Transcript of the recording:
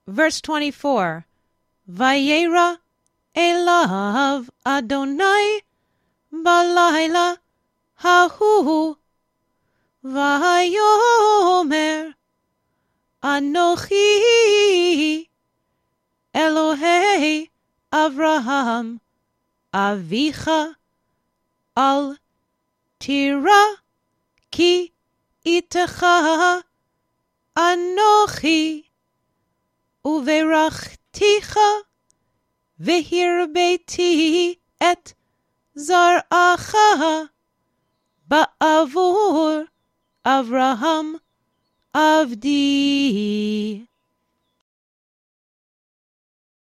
Verse 24. Vayera elav Adonai balayla hahu vayomer Anochi Elohei Avraham Avicha al tira ki itecha Anochi uverachticha vehirbeiti et zaracha ba'avur Avraham Avdi.